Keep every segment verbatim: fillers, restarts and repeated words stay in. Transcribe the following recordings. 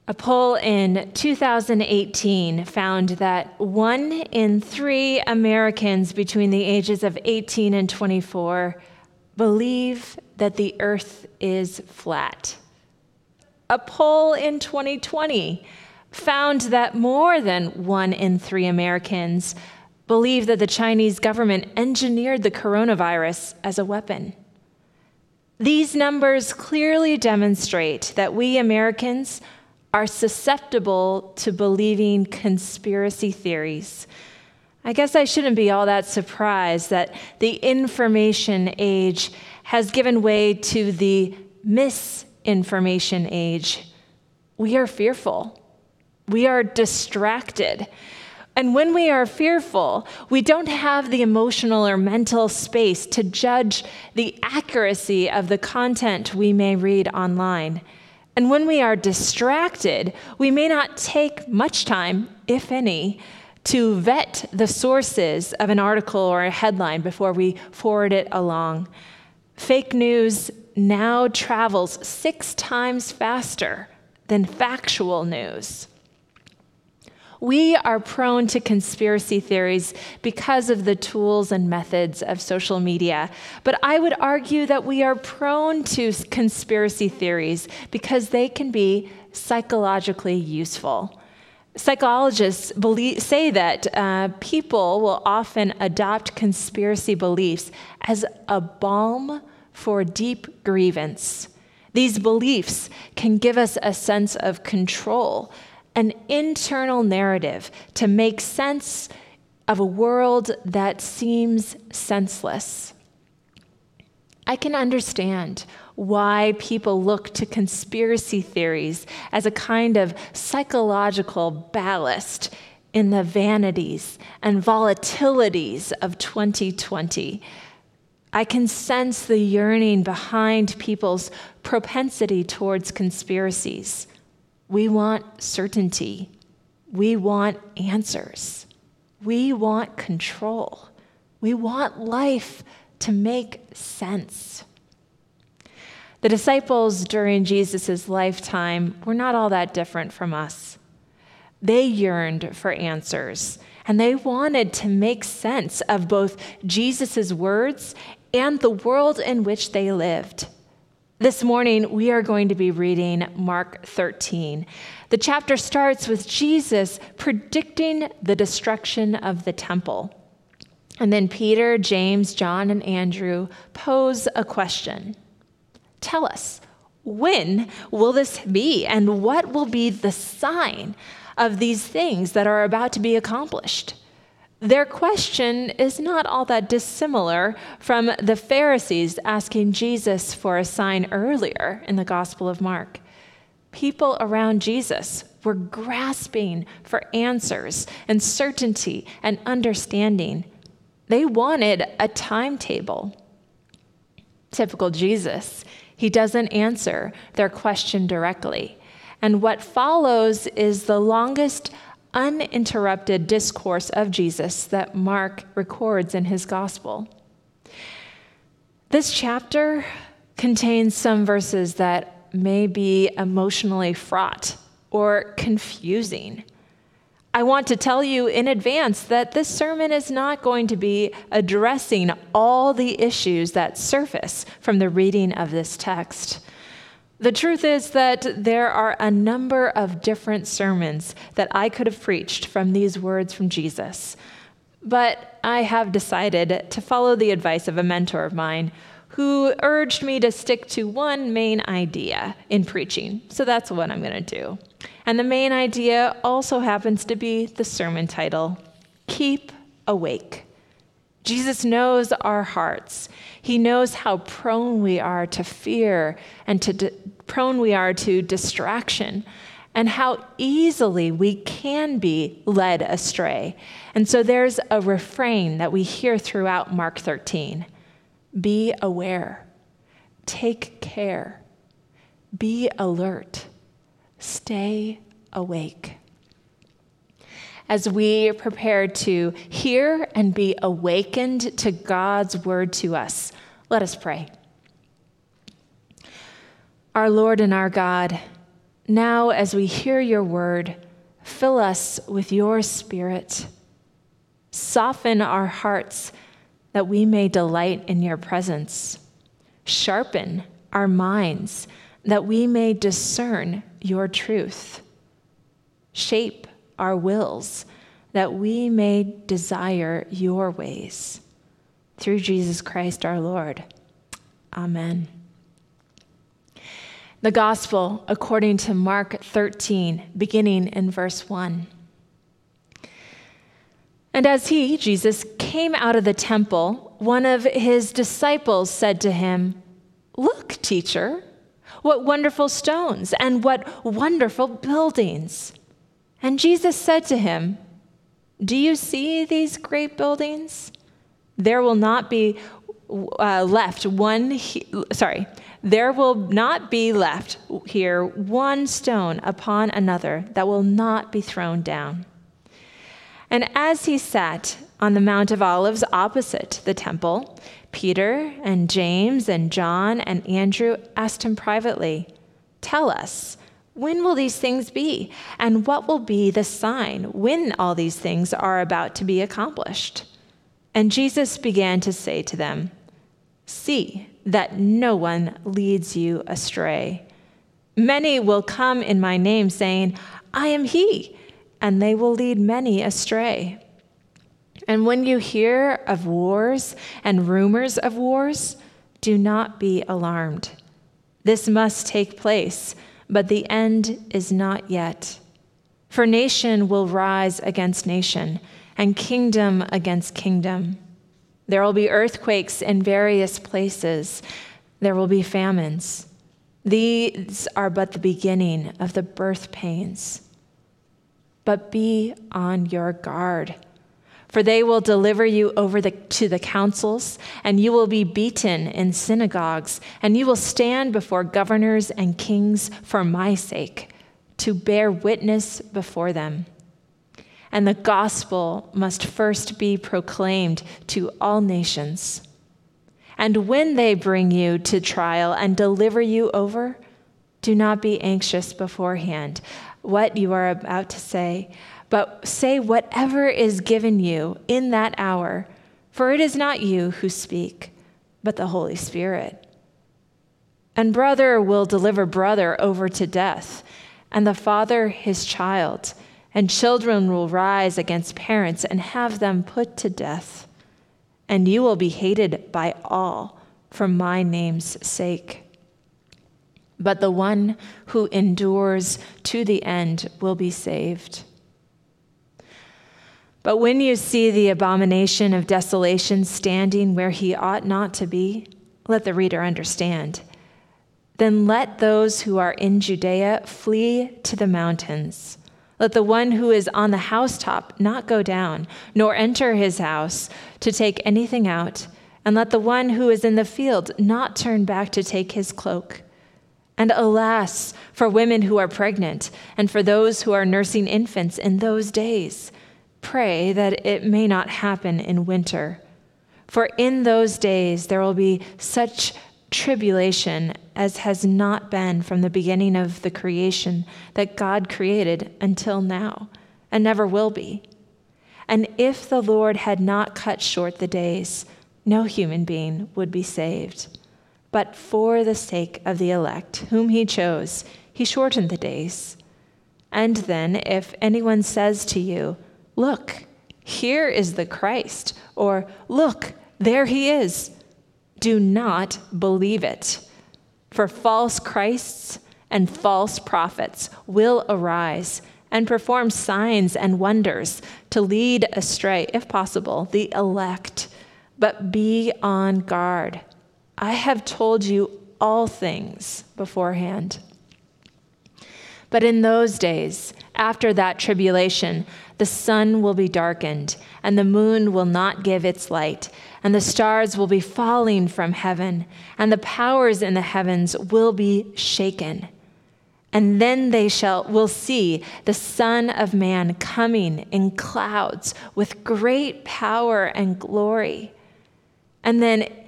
A poll in two thousand eighteen found that one in three Americans between the ages of eighteen and twenty-four believe that the earth is flat. A poll in twenty twenty found that more than one in three Americans believe that the Chinese government engineered the coronavirus as a weapon. These numbers clearly demonstrate that we Americans are susceptible to believing conspiracy theories. I guess I shouldn't be all that surprised that the information age has given way to the misinformation age. We are fearful. We are distracted. And when we are fearful, we don't have the emotional or mental space to judge the accuracy of the content we may read online. And when we are distracted, we may not take much time, if any, to vet the sources of an article or a headline before we forward it along. Fake news now travels six times faster than factual news. We are prone to conspiracy theories because of the tools and methods of social media. But I would argue that we are prone to conspiracy theories because they can be psychologically useful. Psychologists believe, say that uh, people will often adopt conspiracy beliefs as a balm for deep grievance. These beliefs can give us a sense of control, an internal narrative to make sense of a world that seems senseless. I can understand why people look to conspiracy theories as a kind of psychological ballast in the vanities and volatilities of twenty twenty. I can sense the yearning behind people's propensity towards conspiracies. We want certainty. We want answers. We want control. We want life to make sense. The disciples during Jesus' lifetime were not all that different from us. They yearned for answers, and they wanted to make sense of both Jesus' words and the world in which they lived. This morning, we are going to be reading Mark thirteen. The chapter starts with Jesus predicting the destruction of the temple. And then Peter, James, John, and Andrew pose a question. Tell us, when will this be? And what will be the sign of these things that are about to be accomplished? Their question is not all that dissimilar from the Pharisees asking Jesus for a sign earlier in the Gospel of Mark. People around Jesus were grasping for answers and certainty and understanding. They wanted a timetable. Typical Jesus, he doesn't answer their question directly. And what follows is the longest uninterrupted discourse of Jesus that Mark records in his gospel. This chapter contains some verses that may be emotionally fraught or confusing. I want to tell you in advance that this sermon is not going to be addressing all the issues that surface from the reading of this text. The truth is that there are a number of different sermons that I could have preached from these words from Jesus. But I have decided to follow the advice of a mentor of mine who urged me to stick to one main idea in preaching. So that's what I'm going to do. And the main idea also happens to be the sermon title, Keep Awake. Jesus knows our hearts. He knows how prone we are to fear and to di- prone we are to distraction, and how easily we can be led astray. And so there's a refrain that we hear throughout Mark thirteen. Be aware. Take care. Be alert. Stay awake. As we prepare to hear and be awakened to God's word to us, let us pray. Our Lord and our God, Now, as we hear your word, fill us with your Spirit. Soften our hearts that we may delight in your presence. Sharpen our minds that we may discern your truth. Shape our wills that we may desire your ways. Through Jesus Christ our Lord. Amen. The Gospel according to Mark thirteen, beginning in verse one. And as he, Jesus, came out of the temple, one of his disciples said to him, "Look, teacher, what wonderful stones and what wonderful buildings." And Jesus said to him, "Do you see these great buildings? There will not be uh, left one, he- sorry, there will not be left here one stone upon another that will not be thrown down." And as he sat on the Mount of Olives opposite the temple, Peter and James and John and Andrew asked him privately, "Tell us, when will these things be? And what will be the sign when all these things are about to be accomplished?" And Jesus began to say to them, "See that no one leads you astray. Many will come in my name saying, 'I am he,' and they will lead many astray. And when you hear of wars and rumors of wars, do not be alarmed. This must take place, but the end is not yet. For nation will rise against nation, and kingdom against kingdom. There will be earthquakes in various places. There will be famines. These are but the beginning of the birth pains. But be on your guard, for they will deliver you over the, to the councils, and you will be beaten in synagogues, and you will stand before governors and kings for my sake, to bear witness before them. And the gospel must first be proclaimed to all nations. And when they bring you to trial and deliver you over, do not be anxious beforehand what you are about to say, but say whatever is given you in that hour, for it is not you who speak, but the Holy Spirit. And brother will deliver brother over to death, and the father his child, and children will rise against parents and have them put to death. And you will be hated by all for my name's sake. But the one who endures to the end will be saved. But when you see the abomination of desolation standing where he ought not to be, let the reader understand. Then let those who are in Judea flee to the mountains. Let the one who is on the housetop not go down, nor enter his house to take anything out, and let the one who is in the field not turn back to take his cloak. And alas, for women who are pregnant, and for those who are nursing infants in those days, pray that it may not happen in winter. For in those days there will be such tribulation as has not been from the beginning of the creation that God created until now, and never will be. And if the Lord had not cut short the days, no human being would be saved. But for the sake of the elect, whom he chose, he shortened the days. And then if anyone says to you, "Look, here is the Christ," or "Look, there he is," do not believe it. For false Christs and false prophets will arise and perform signs and wonders to lead astray, if possible, the elect. But be on guard. I have told you all things beforehand. But in those days, after that tribulation, the sun will be darkened, and the moon will not give its light, and the stars will be falling from heaven, and the powers in the heavens will be shaken. And then they shall will see the Son of Man coming in clouds with great power and glory. And then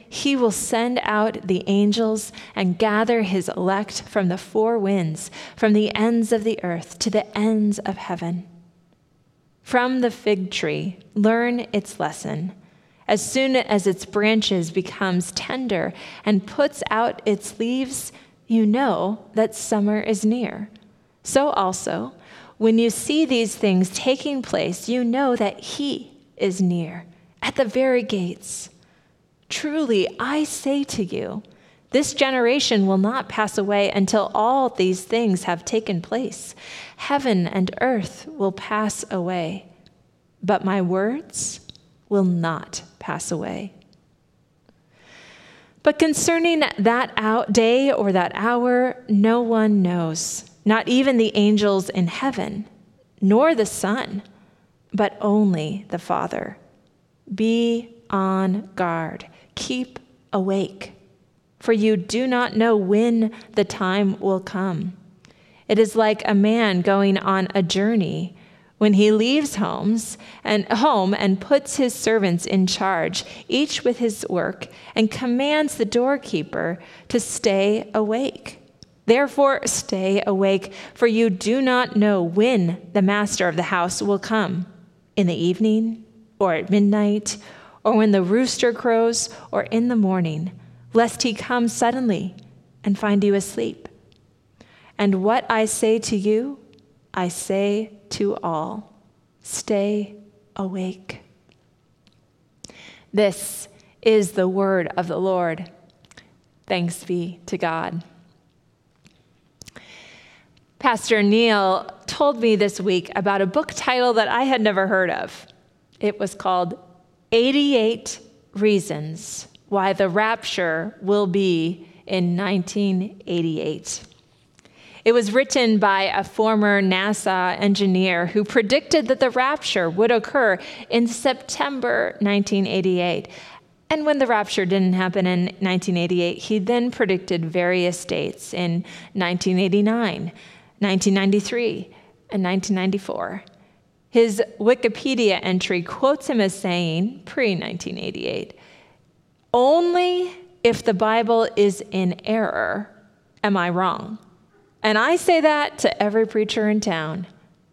he will send out the angels and gather his elect from the four winds, from the ends of the earth to the ends of heaven. From the fig tree, learn its lesson. As soon as its branches becomes tender and puts out its leaves, you know that summer is near. So also, when you see these things taking place, you know that he is near, at the very gates. Truly, I say to you, this generation will not pass away until all these things have taken place. Heaven and earth will pass away, but my words will not pass away. But concerning that out day or that hour, no one knows, not even the angels in heaven, nor the Son, but only the Father. Be on guard. Keep awake, for you do not know when the time will come. It is like a man going on a journey when he leaves homes and home and puts his servants in charge, each with his work, and commands the doorkeeper to stay awake. Therefore, stay awake, for you do not know when the master of the house will come, in the evening, or at midnight, or when the rooster crows, or in the morning, lest he come suddenly and find you asleep. And what I say to you, I say to all, stay awake. This is the word of the Lord. Thanks be to God. Pastor Neil told me this week about a book title that I had never heard of. It was called eighty-eight Reasons Why the Rapture Will Be in nineteen eighty-eight. It was written by a former NASA engineer who predicted that the rapture would occur in September nineteen eighty-eight. And when the rapture didn't happen in nineteen eighty-eight, he then predicted various dates in nineteen eighty-nine, nineteen ninety-three, and nineteen ninety-four. His Wikipedia entry quotes him as saying, pre nineteen eighty-eight, "Only if the Bible is in error am I wrong." And I say that to every preacher in town.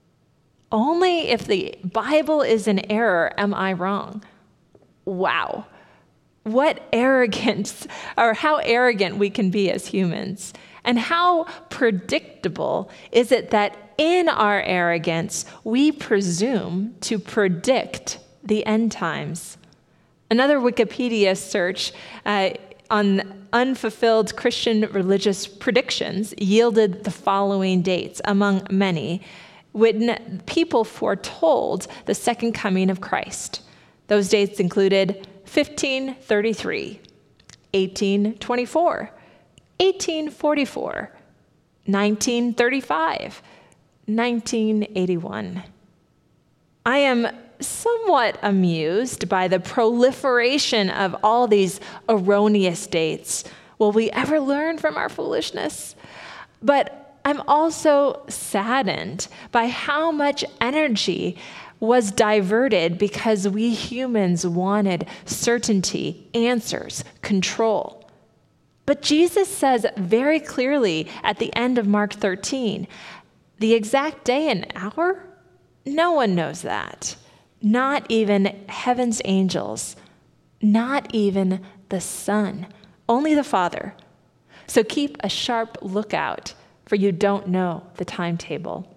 Only if the Bible is in error am I wrong. Wow. What arrogance, or how arrogant we can be as humans. And how predictable is it that in our arrogance, we presume to predict the end times? Another Wikipedia search uh, on unfulfilled Christian religious predictions yielded the following dates, among many, when people foretold the second coming of Christ. Those dates included fifteen thirty-three, eighteen twenty-four, eighteen forty-four, nineteen thirty-five, nineteen eighty-one. I am somewhat amused by the proliferation of all these erroneous dates. Will we ever learn from our foolishness? But I'm also saddened by how much energy was diverted because we humans wanted certainty, answers, control. But Jesus says very clearly at the end of Mark thirteen, the exact day and hour, no one knows that. Not even heaven's angels, not even the Son, only the Father. So keep a sharp lookout, for you don't know the timetable.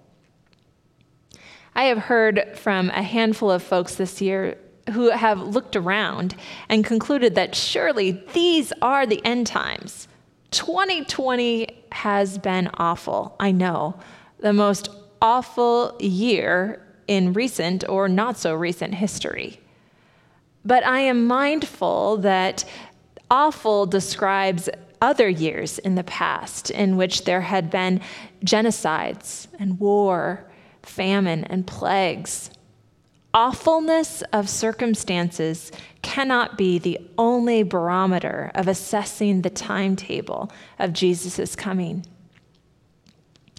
I have heard from a handful of folks this year who have looked around and concluded that surely these are the end times. twenty twenty has been awful, I know, the most awful year in recent or not so recent history. But I am mindful that awful describes other years in the past in which there had been genocides and war, famine and plagues. Awfulness of circumstances cannot be the only barometer of assessing the timetable of Jesus' coming.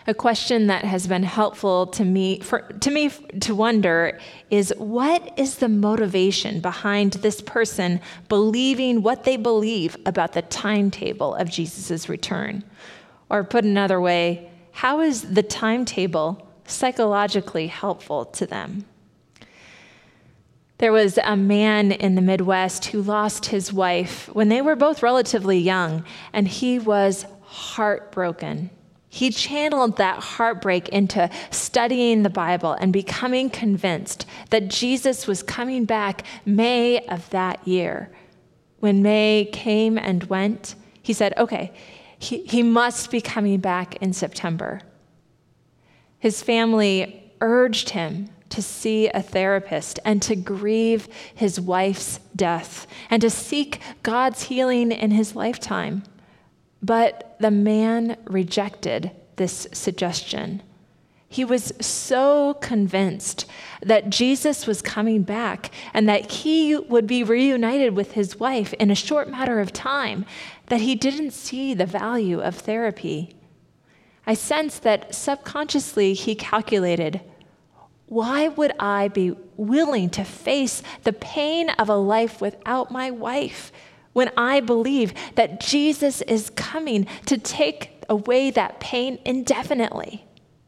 A question that has been helpful to me, for, to me to wonder is, what is the motivation behind this person believing what they believe about the timetable of Jesus' return? Or put another way, how is the timetable psychologically helpful to them? There was a man in the Midwest who lost his wife when they were both relatively young, and he was heartbroken. He channeled that heartbreak into studying the Bible and becoming convinced that Jesus was coming back May of that year. When May came and went, he said, okay, he, he must be coming back in September. His family urged him to see a therapist and to grieve his wife's death and to seek God's healing in his lifetime. But the man rejected this suggestion. He was so convinced that Jesus was coming back and that he would be reunited with his wife in a short matter of time that he didn't see the value of therapy. I sense that subconsciously he calculated, why would I be willing to face the pain of a life without my wife when I believe that Jesus is coming to take away that pain indefinitely?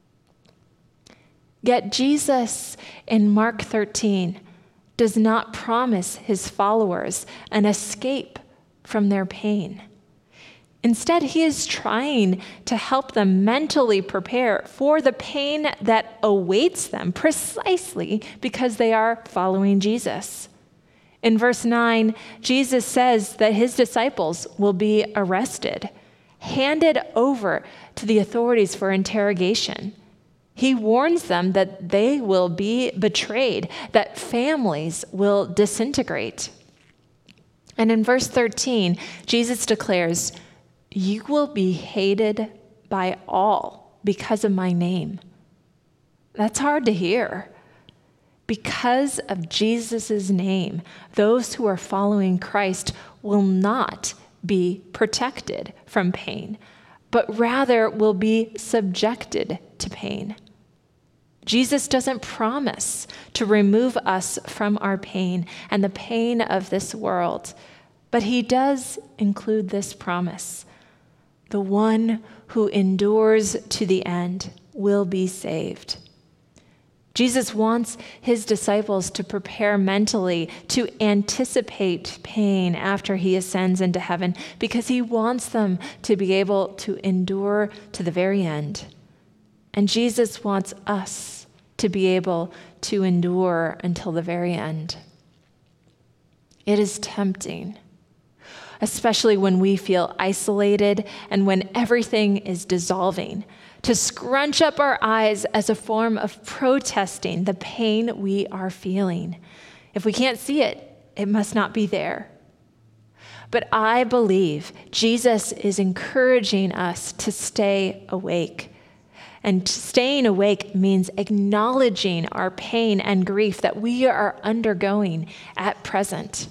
Yet Jesus in Mark thirteen does not promise his followers an escape from their pain. Instead, he is trying to help them mentally prepare for the pain that awaits them precisely because they are following Jesus. In verse nine, Jesus says that his disciples will be arrested, handed over to the authorities for interrogation. He warns them that they will be betrayed, that families will disintegrate. And in verse thirteen, Jesus declares, "You will be hated by all because of my name." That's hard to hear. Because of Jesus' name, those who are following Christ will not be protected from pain, but rather will be subjected to pain. Jesus doesn't promise to remove us from our pain and the pain of this world, but he does include this promise. The one who endures to the end will be saved. Jesus wants his disciples to prepare mentally to anticipate pain after he ascends into heaven because he wants them to be able to endure to the very end. And Jesus wants us to be able to endure until the very end. It is tempting, especially when we feel isolated and when everything is dissolving, to scrunch up our eyes as a form of protesting the pain we are feeling. If we can't see it, it must not be there. But I believe Jesus is encouraging us to stay awake. And staying awake means acknowledging our pain and grief that we are undergoing at present.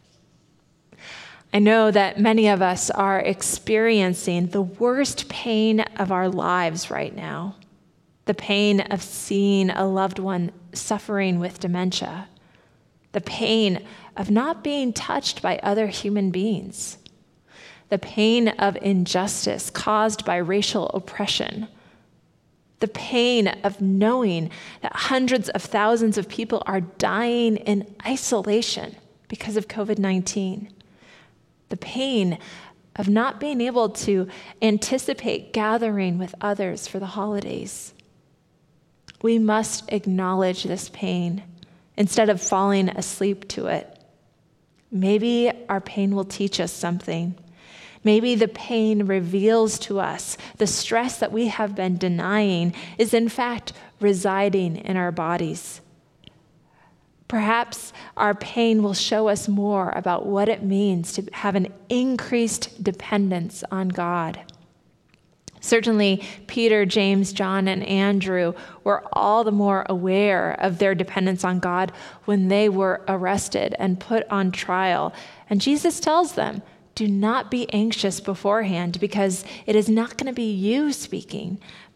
I know that many of us are experiencing the worst pain of our lives right now, the pain of seeing a loved one suffering with dementia, the pain of not being touched by other human beings, the pain of injustice caused by racial oppression, the pain of knowing that hundreds of thousands of people are dying in isolation because of covid nineteen. The pain of not being able to anticipate gathering with others for the holidays. We must acknowledge this pain instead of falling asleep to it. Maybe our pain will teach us something. Maybe the pain reveals to us the stress that we have been denying is in fact residing in our bodies. Perhaps our pain will show us more about what it means to have an increased dependence on God. Certainly, Peter, James, John, and Andrew were all the more aware of their dependence on God when they were arrested and put on trial. And Jesus tells them, do not be anxious beforehand because it is not going to be you speaking,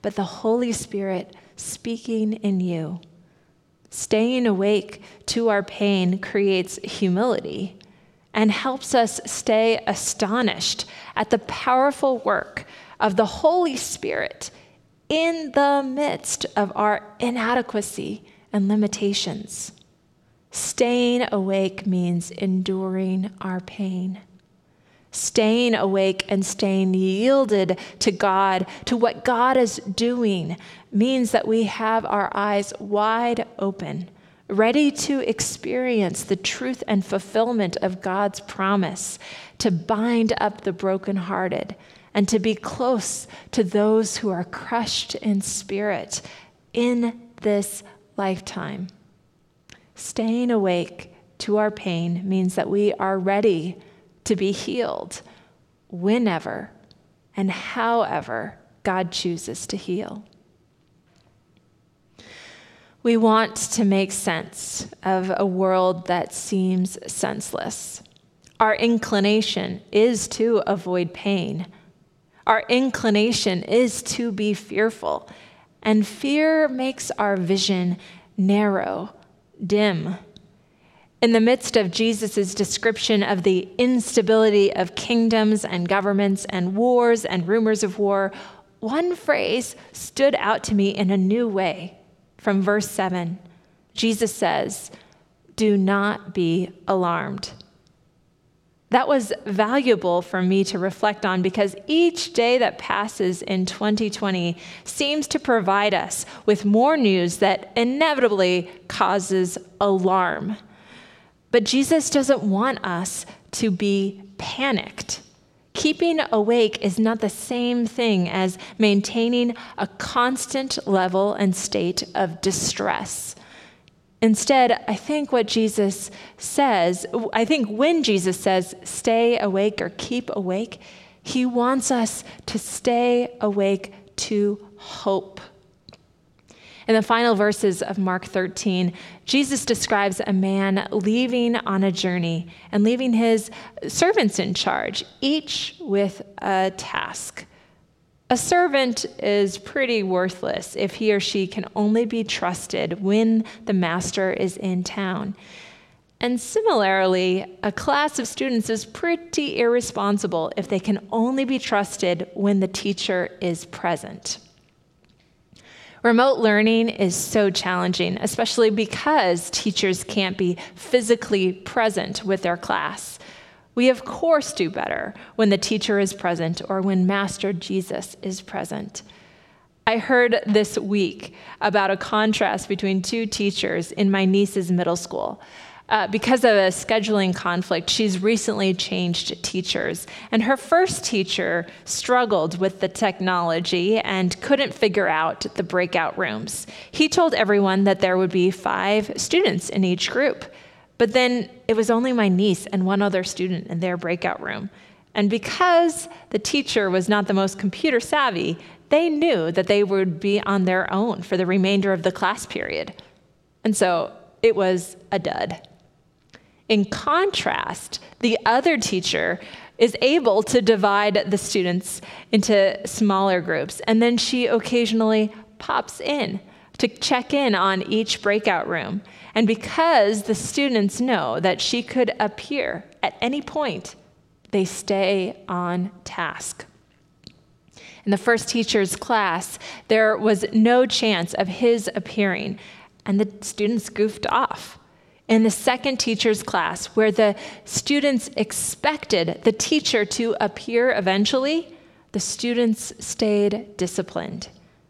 but the Holy Spirit speaking in you. Staying awake to our pain creates humility and helps us stay astonished at the powerful work of the Holy Spirit in the midst of our inadequacy and limitations. Staying awake means enduring our pain. Staying awake and staying yielded to God, to what God is doing, means that we have our eyes wide open, ready to experience the truth and fulfillment of God's promise to bind up the brokenhearted and to be close to those who are crushed in spirit in this lifetime. Staying awake to our pain means that we are ready to be healed whenever and however God chooses to heal. We want to make sense of a world that seems senseless. Our inclination is to avoid pain. Our inclination is to be fearful, and fear makes our vision narrow, dim. In the midst of Jesus' description of the instability of kingdoms and governments and wars and rumors of war, one phrase stood out to me in a new way. From verse seven, Jesus says, "Do not be alarmed." That was valuable for me to reflect on because each day that passes in twenty twenty seems to provide us with more news that inevitably causes alarm. But Jesus doesn't want us to be panicked. Keeping awake is not the same thing as maintaining a constant level and state of distress. Instead, I think what Jesus says, I think when Jesus says, stay awake or keep awake, he wants us to stay awake to hope. In the final verses of Mark thirteen, Jesus describes a man leaving on a journey and leaving his servants in charge, each with a task. A servant is pretty worthless if he or she can only be trusted when the master is in town. And similarly, a class of students is pretty irresponsible if they can only be trusted when the teacher is present. Remote learning is so challenging, especially because teachers can't be physically present with their class. We, of course, do better when the teacher is present or when Master Jesus is present. I heard this week about a contrast between two teachers in my niece's middle school. Uh, because of a scheduling conflict, she's recently changed teachers. And her first teacher struggled with the technology and couldn't figure out the breakout rooms. He told everyone that there would be five students in each group. But then it was only my niece and one other student in their breakout room. And because the teacher was not the most computer savvy, they knew that they would be on their own for the remainder of the class period. And so it was a dud. In contrast, the other teacher is able to divide the students into smaller groups, and then she occasionally pops in to check in on each breakout room. And because the students know that she could appear at any point, they stay on task. In the first teacher's class, there was no chance of his appearing, and the students goofed off. In the second teacher's class, where the students expected the teacher to appear eventually, the students stayed disciplined.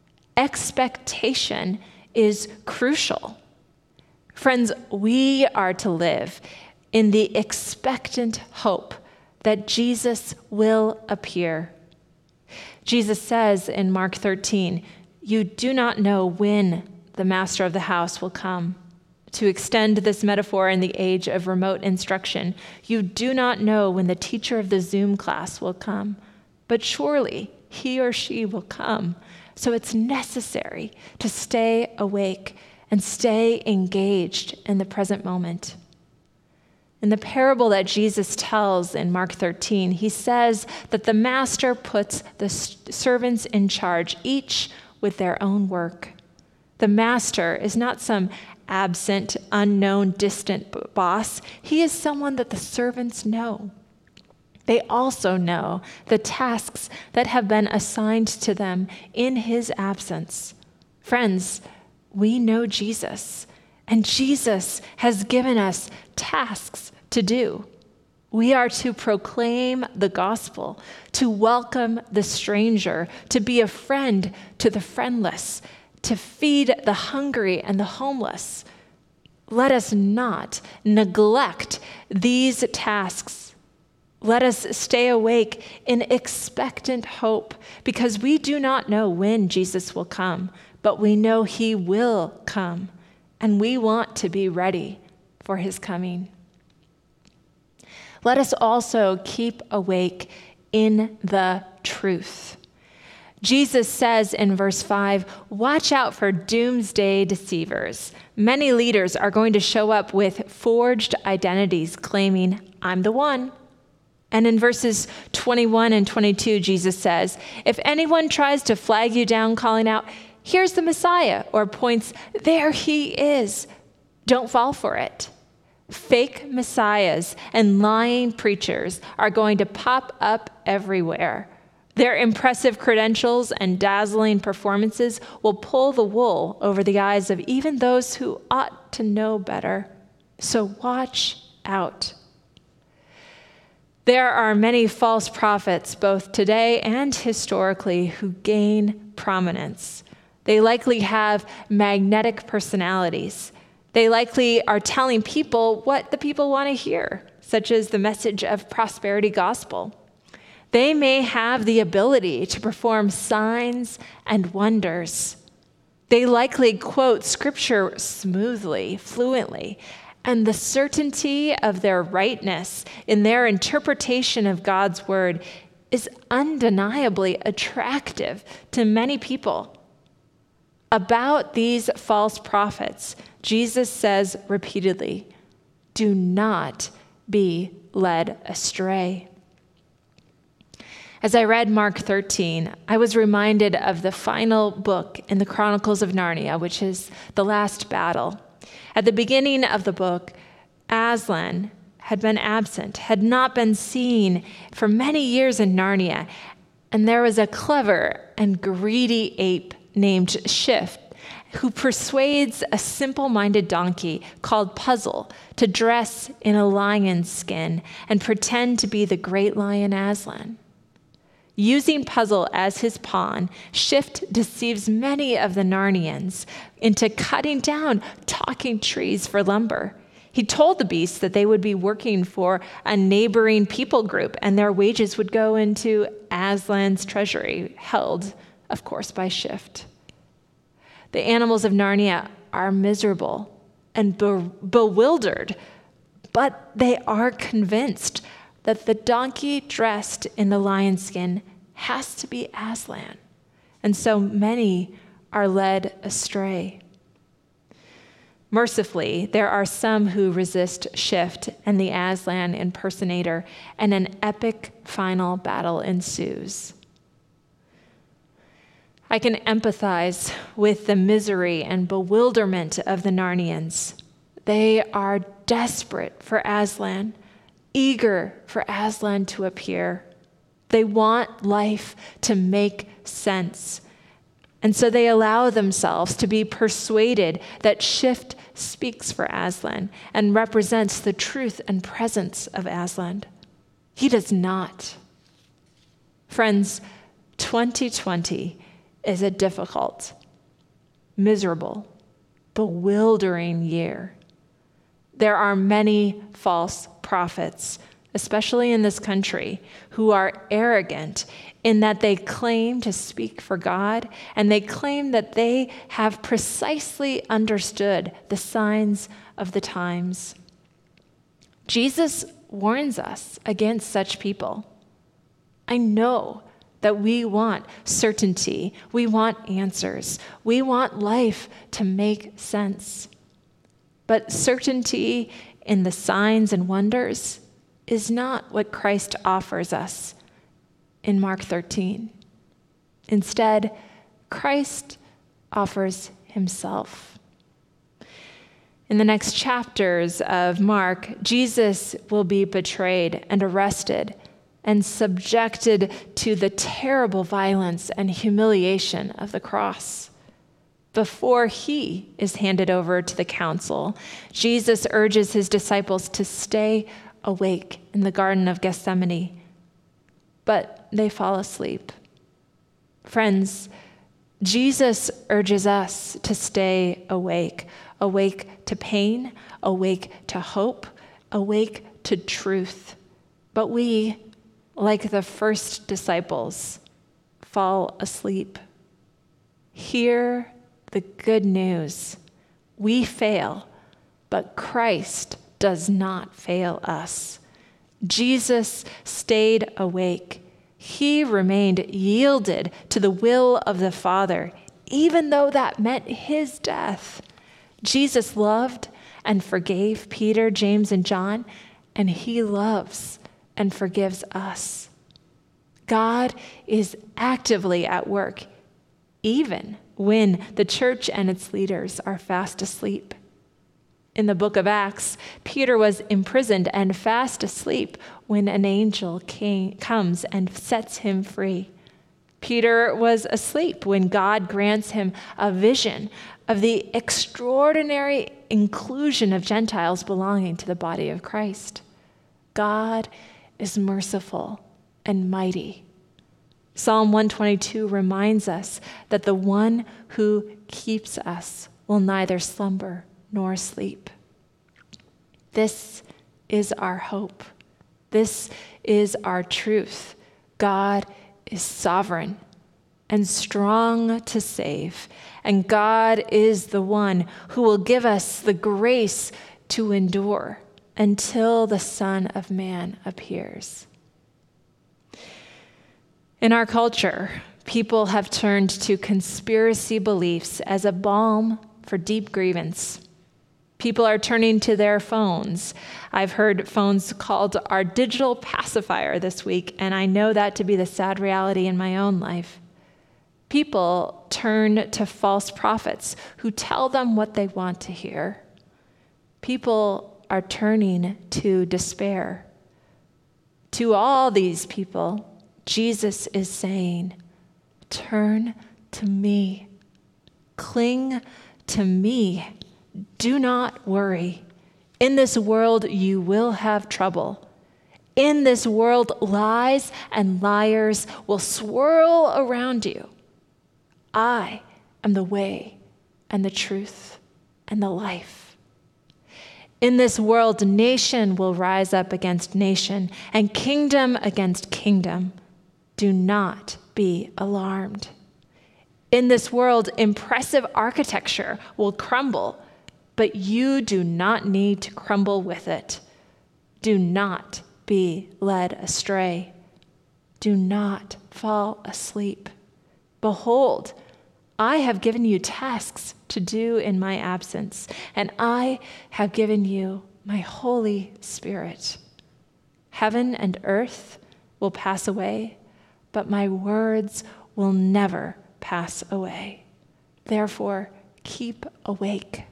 Expectation is crucial. Friends, we are to live in the expectant hope that Jesus will appear. Jesus says in Mark thirteen, "You do not know when the master of the house will come." To extend this metaphor in the age of remote instruction, you do not know when the teacher of the Zoom class will come, but surely he or she will come. So it's necessary to stay awake and stay engaged in the present moment. In the parable that Jesus tells in Mark thirteen, he says that the master puts the servants in charge, each with their own work. The master is not some absent, unknown, distant b- boss. He is someone that the servants know. They also know the tasks that have been assigned to them in his absence. Friends, we know Jesus, and Jesus has given us tasks to do. We are to proclaim the gospel, to welcome the stranger, to be a friend to the friendless, to feed the hungry and the homeless. Let us not neglect these tasks. Let us stay awake in expectant hope, because we do not know when Jesus will come, but we know he will come, and we want to be ready for his coming. Let us also keep awake in the truth. Jesus says in verse five, watch out for doomsday deceivers. Many leaders are going to show up with forged identities claiming, I'm the one. And in verses twenty-one and twenty-two, Jesus says, if anyone tries to flag you down calling out, here's the Messiah, or points, there he is, don't fall for it. Fake messiahs and lying preachers are going to pop up everywhere. Their impressive credentials and dazzling performances will pull the wool over the eyes of even those who ought to know better. So watch out. There are many false prophets, both today and historically, who gain prominence. They likely have magnetic personalities. They likely are telling people what the people want to hear, such as the message of prosperity gospel. They may have the ability to perform signs and wonders. They likely quote scripture smoothly, fluently, and the certainty of their rightness in their interpretation of God's word is undeniably attractive to many people. About these false prophets, Jesus says repeatedly, do not be led astray. As I read Mark thirteen, I was reminded of the final book in the Chronicles of Narnia, which is the last battle. At the beginning of the book, Aslan had been absent, had not been seen for many years in Narnia, and there was a clever and greedy ape named Shift who persuades a simple-minded donkey called Puzzle to dress in a lion's skin and pretend to be the great lion Aslan. Using Puzzle as his pawn, Shift deceives many of the Narnians into cutting down talking trees for lumber. He told the beasts that they would be working for a neighboring people group and their wages would go into Aslan's treasury, held, of course, by Shift. The animals of Narnia are miserable and be- bewildered, but they are convinced that the donkey dressed in the lion skin has to be Aslan. And so many are led astray. Mercifully, there are some who resist Shift and the Aslan impersonator, and an epic final battle ensues. I can empathize with the misery and bewilderment of the Narnians. They are desperate for Aslan, eager for Aslan to appear. They want life to make sense. And so they allow themselves to be persuaded that Shift speaks for Aslan and represents the truth and presence of Aslan. He does not. Friends, twenty twenty is a difficult, miserable, bewildering year. There are many false prophets, especially in this country, who are arrogant in that they claim to speak for God, and they claim that they have precisely understood the signs of the times. Jesus warns us against such people. I know that we want certainty, we want answers, we want life to make sense. But certainty in the signs and wonders is not what Christ offers us in Mark thirteen. Instead, Christ offers himself. In the next chapters of Mark, Jesus will be betrayed and arrested and subjected to the terrible violence and humiliation of the cross. Before he is handed over to the council, Jesus urges his disciples to stay awake in the Garden of Gethsemane, but they fall asleep. Friends, Jesus urges us to stay awake, awake to pain, awake to hope, awake to truth. But we, like the first disciples, fall asleep. Hear the good news. We fail, but Christ does not fail us. Jesus stayed awake. He remained yielded to the will of the Father, even though that meant his death. Jesus loved and forgave Peter, James, and John, and he loves and forgives us. God is actively at work, even when the church and its leaders are fast asleep. In the book of Acts, Peter was imprisoned and fast asleep when an angel came, comes and sets him free. Peter was asleep when God grants him a vision of the extraordinary inclusion of Gentiles belonging to the body of Christ. God is merciful and mighty. Psalm one twenty-two reminds us that the one who keeps us will neither slumber nor sleep. This is our hope. This is our truth. God is sovereign and strong to save, and God is the one who will give us the grace to endure until the Son of Man appears. In our culture, people have turned to conspiracy beliefs as a balm for deep grievance. People are turning to their phones. I've heard phones called our digital pacifier this week, and I know that to be the sad reality in my own life. People turn to false prophets who tell them what they want to hear. People are turning to despair. To all these people, Jesus is saying, turn to me. Cling to me. Do not worry. In this world, you will have trouble. In this world, lies and liars will swirl around you. I am the way and the truth and the life. In this world, nation will rise up against nation and kingdom against kingdom. Do not be alarmed. In this world, impressive architecture will crumble, but you do not need to crumble with it. Do not be led astray. Do not fall asleep. Behold, I have given you tasks to do in my absence, and I have given you my Holy Spirit. Heaven and earth will pass away, but my words will never pass away. Therefore, keep awake.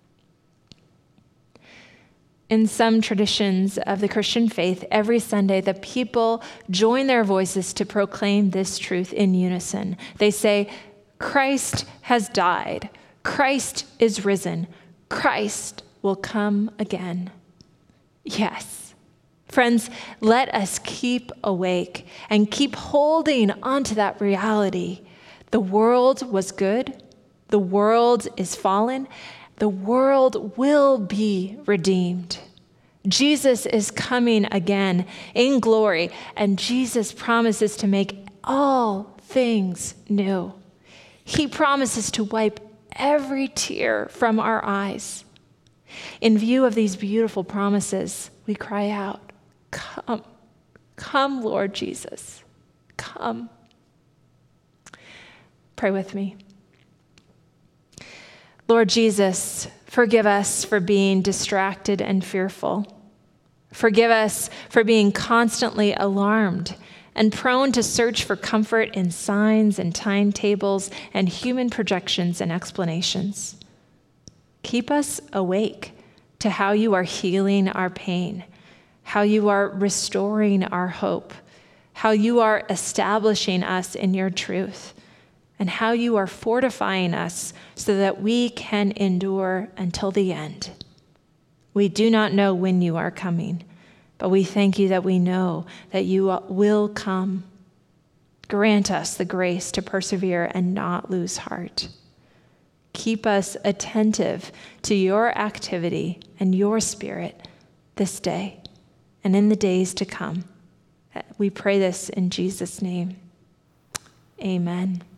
In some traditions of the Christian faith, every Sunday the people join their voices to proclaim this truth in unison. They say, Christ has died. Christ is risen. Christ will come again. Yes. Friends, let us keep awake and keep holding on to that reality. The world was good. The world is fallen. The world will be redeemed. Jesus is coming again in glory, and Jesus promises to make all things new. He promises to wipe every tear from our eyes. In view of these beautiful promises, we cry out, come, come, Lord Jesus, come. Pray with me. Lord Jesus, forgive us for being distracted and fearful. Forgive us for being constantly alarmed and prone to search for comfort in signs and timetables and human projections and explanations. Keep us awake to how you are healing our pain, how you are restoring our hope, how you are establishing us in your truth, and how you are fortifying us so that we can endure until the end. We do not know when you are coming, but we thank you that we know that you will come. Grant us the grace to persevere and not lose heart. Keep us attentive to your activity and your spirit this day and in the days to come. We pray this in Jesus' name. Amen.